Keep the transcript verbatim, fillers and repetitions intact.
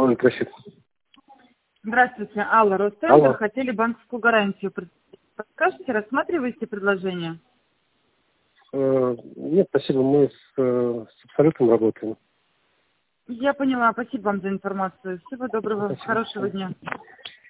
Ой, просит. Здравствуйте, Алла, Росцентр. Алло. Хотели банковскую гарантию. Подскажите, рассматриваете предложение? Э, Нет, спасибо, мы с, э, с Абсолютом работаем. Я поняла. Спасибо вам за информацию. Всего доброго, Спасибо. хорошего дня.